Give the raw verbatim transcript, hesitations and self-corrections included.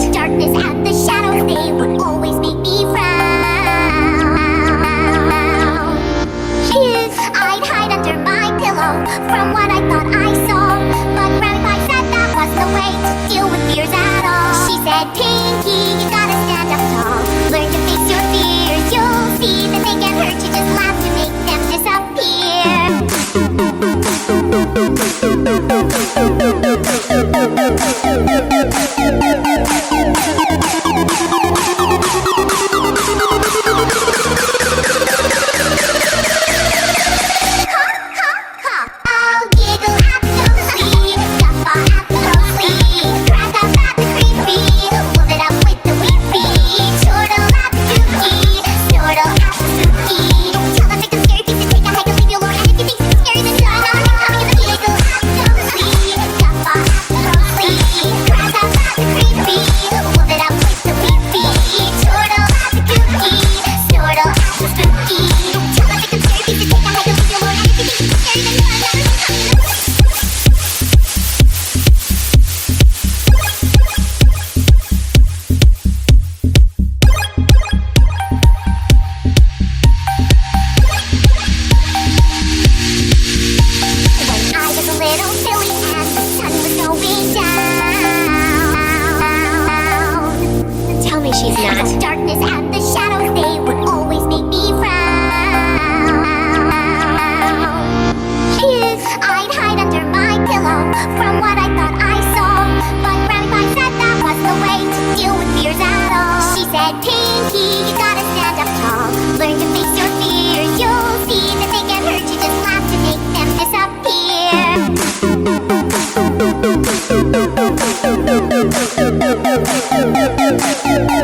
Darkness and the shadows, they would always make me frown. She is, I'd hide under my pillow from what I thought I saw, but Grandpa said that was the way to deal with fears at all. She said, Pinky, you gotta stand up tall, learn to face your fears. You'll see that they can't hurt you, just laugh to make them she's not. Darkness and the shadows, they would always make me frown. She is, I'd hide under my pillow from what I thought I saw, but Grandpa said that was the way to deal with fears at all. She said, Pinky, you gotta stand up tall, learn to face your fears. You'll see that they can't hurt you, just laugh to make them disappear.